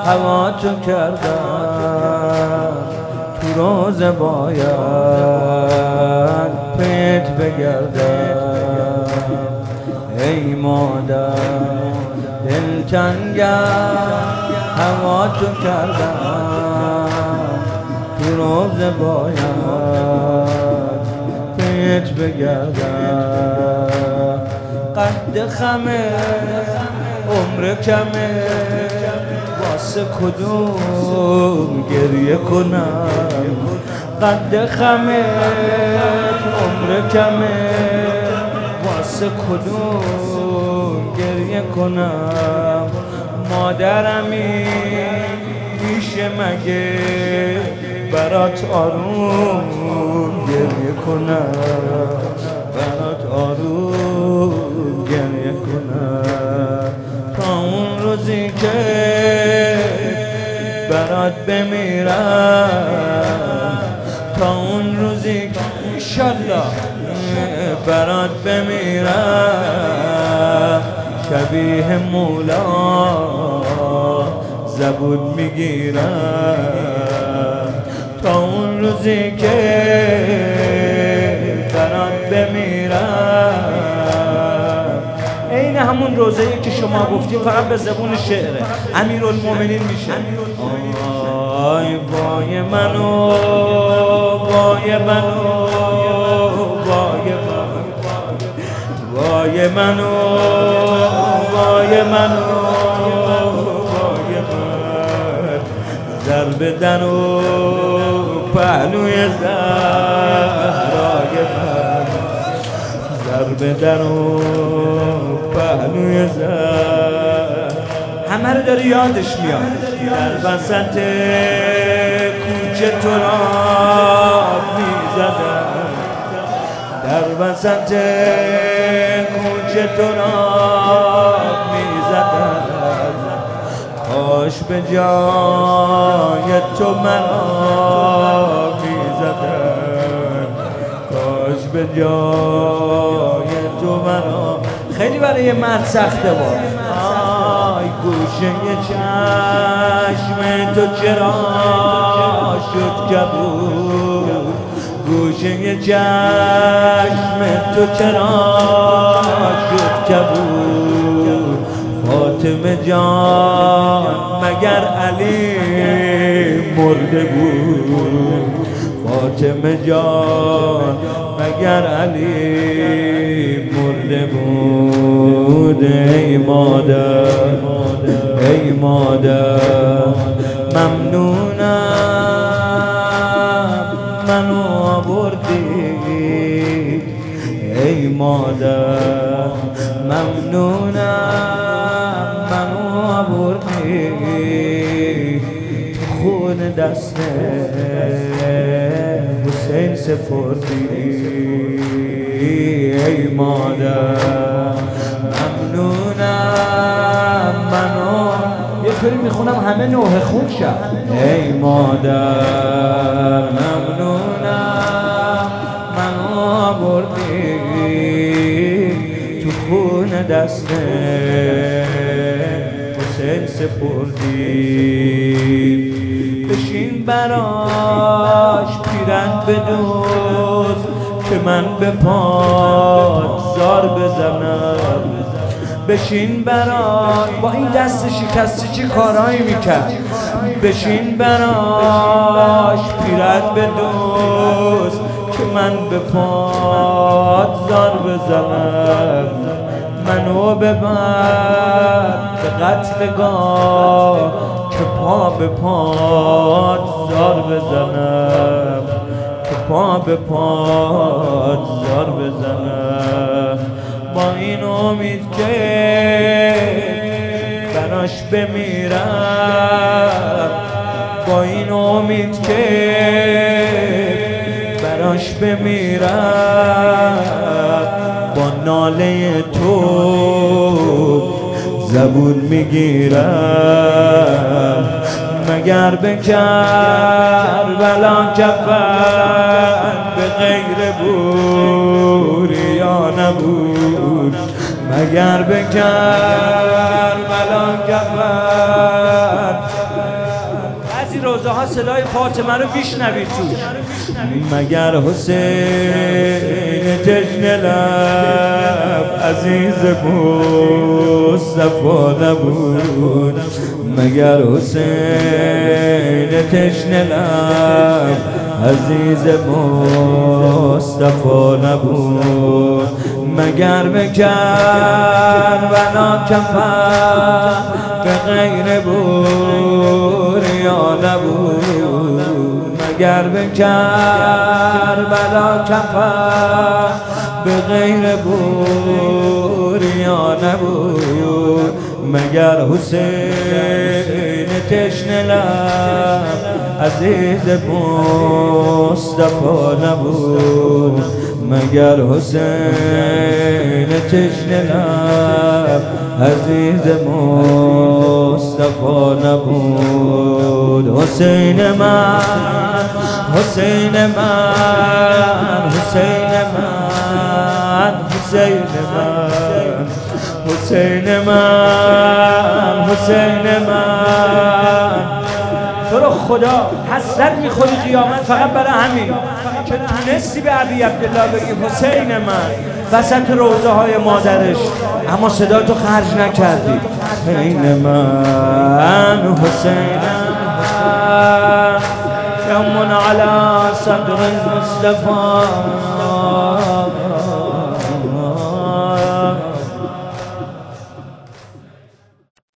هوا تو کردم تو روز باید پیت بگردم. ای مادر دلتنگم هوا تو کردم تو روز باید پیت بگردم. قد خمه عمر کمه واسه کدوم گریه کنم. قد خمه عمر کمه واسه کدوم گریه کنم. مادرمی میشه مگه برات آروم گریه کنم، برات آروم گریه کنم. تا اون روزی که برات بمیرم، تا اون روزی که انشالله برات بمیرم. شبیه مولا زبون میگیرم. تا اون روزی که برات بمیرم. این همون روزه‌ای که شما گفتیم فقط به زبون شعره. امیرالمومنین میشه. وای وای منو، وای منو، وای منو، وای منو، وای منو، وای من. ضرب در و پهلوی زهرای من، ضرب در و پهلوی زهر. همه رو داره یادش میاد. در وسط کوچه تو را میزدم، در وسط کوچه تو را میزدم. کاش به جای تو مرا میزدم، کاش به جای تو مرا. خیلی برای مرد سخته با گوشه چشم تو چرا شد کبود، گوشه چشم تو چرا شد کبود. فاطمه جان مگر علی مرده بود، فاطمه جان مگر علی مرده بود. ای مادر، ای مادر ممنونم منو آوردی. ای مادر ممنونم منو آوردی. خون دست حسین سپردی. ای مادر ممنونم منو. یه طوری میخونم همه نوحه خون شد. ای مادر ممنونم منو آوردی. تو خون دست حسین سپردی. بشین براش پیرن بدوز که من به پات زار بزنم. بشین براش، با این دست شکسته چه کارایی میکرد. بشین براش پیرن بدوز که من به پات زار بزنم. منو ببر به قتلگاه که پا به پات زار بزنم، که پا به پات زار بزنم. با این امید که براش بمیرم، با این امید که براش بمیرم. با ناله تو زبون میگیرم. مگر به کربلا کفن به غیر بوریا نبود. مگر به کربلا کفن روزه ها صدای فاطمه رو بشنوید توش. مگر حسین تشنه لب عزیز مصطفی نبود، مگر حسین تشنه لب عزیز مصطفی نبود، مگر به کربلا کفن به غیر بوریا نبود، مگر به کربلا کفن به غیر بوریا نبود، مگر حسین تشنه لب عزیز مصطفی نبود، مگر حسین تشنه لب عزیز مصطفی نبود. حسین من، حسین من، حسین من، حسین من، حسین من، حسین من. تو رو خدا حسرت میخوری قیامت فقط برای همین که تونستی به ابی عبدالله بگی حسین من وسط روزه های مادرش، اما صدا تو خرج نکردی. حسین من، حسین من، یوم علی صدر المصطفى